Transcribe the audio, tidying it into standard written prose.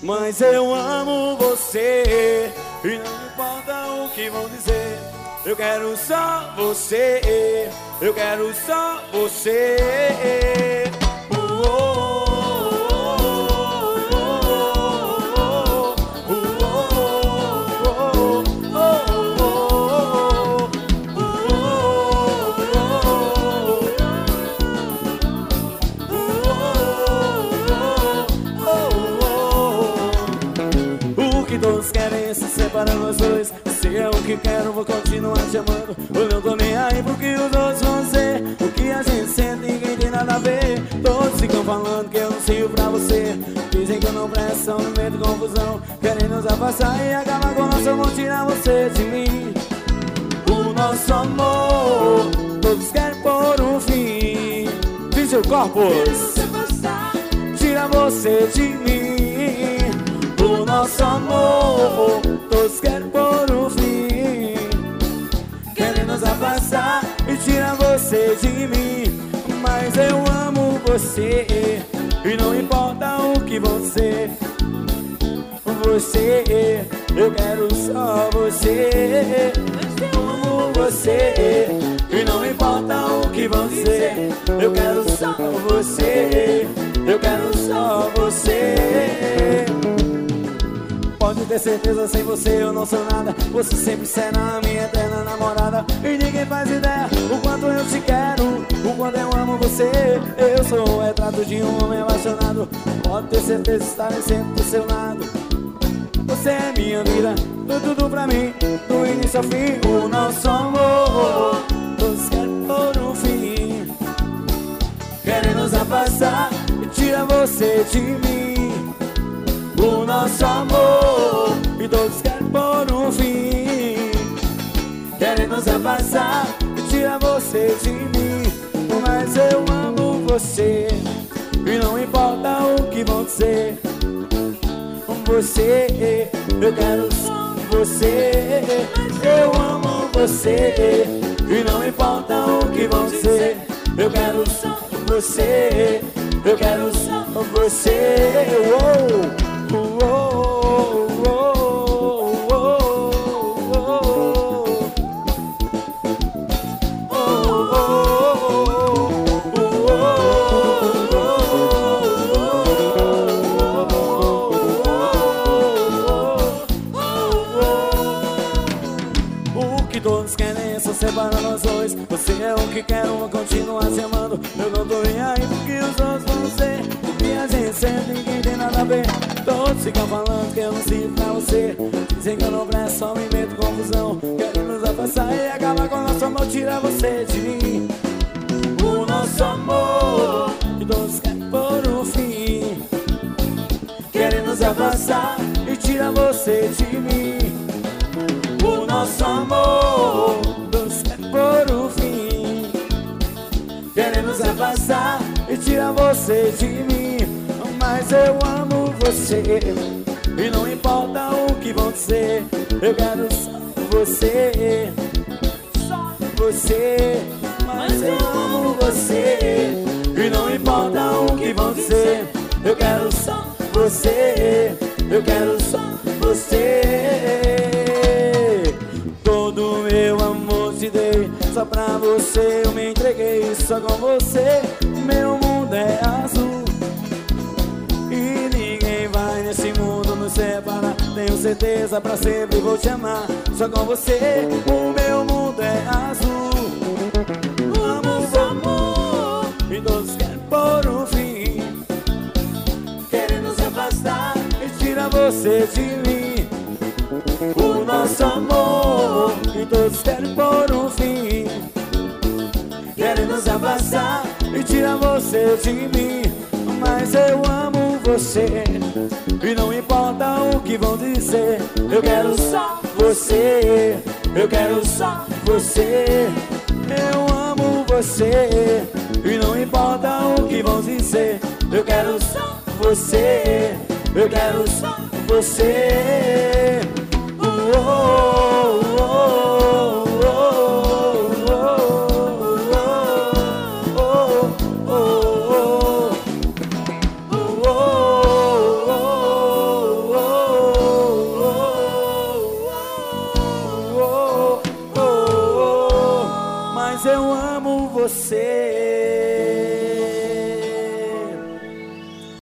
Mas eu amo você e não importa o que vão dizer. Eu quero só você, eu quero só você. Todos querem se separar nós dois. Se é o que quero, vou continuar te amando. Eu não tô nem aí pro que os outros vão dizer. O que a gente sente, ninguém tem nada a ver. Todos ficam falando que eu não sirvo pra você. Dizem que eu não presto, são no meio de confusão. Querem nos afastar e acabar com o nosso amor, tirar você de mim. O nosso amor, todos querem pôr um fim. Vídeo Corpus, tira você de mim. O nosso amor, todos querem pôr um fim. Querem nos afastar e tirar você de mim. Mas eu amo você e não importa o que vão dizer. Você, eu quero só você. Eu amo você e não importa o que vão dizer. Eu quero só você, eu quero só você. Pode ter certeza, sem você eu não sou nada. Você sempre será a minha eterna namorada. E ninguém faz ideia o quanto eu te quero, o quanto eu amo você. Eu sou o retrato de um homem apaixonado. Pode ter certeza, estarei sempre do seu lado. Você é minha vida, tudo pra mim, do início ao fim. O nosso amor, todos querem pôr um fim. Querem nos afastar e tira você de mim. O nosso amor, e todos querem pôr um fim. Querem nos afastar e tira você de mim. Mas eu amo você e não importa o que vão dizer. Você, eu quero só você. Eu amo você e não importa o que vão dizer. Eu quero só você, eu quero só você. O que todos querem é só separar nós dois. Você é o que quero, vou continuar te amando. Eu não tô nem aí porque os outros vão dizer. O que a gente sente, ninguém tem nada a ver. Todos ficam falando que eu não sirvo pra você. Dizem que eu não presto, só me meto confusão. Querem nos afastar e acabar com o nosso amor, tira você de mim. O nosso amor, e todos querem pôr um fim. Querem nos afastar e tira você de mim. O nosso amor, todos querem pôr um fim. Querem nos afastar e tira você de mim. Mas eu amo você e não importa o que vão dizer. Eu quero só você, só você. Mas eu amo você e não importa o que vão dizer. Eu quero só você, eu quero só você. Todo meu amor te dei, só pra você eu me entreguei. Só com você meu mundo é azul. E ninguém vai nesse mundo nos separar. Tenho certeza, pra sempre vou te amar. Só com você o meu mundo é azul. Amo o amor e todos querem pôr um fim. Querem nos afastar e tira você de mim. O nosso amor, e todos querem pôr um fim. Querem nos afastar e tira você de mim. Mas eu amo você e não importa o que vão dizer. Eu quero só você, eu quero só você. Eu amo você e não importa o que vão dizer. Eu quero só você, eu quero só você. eu amo você.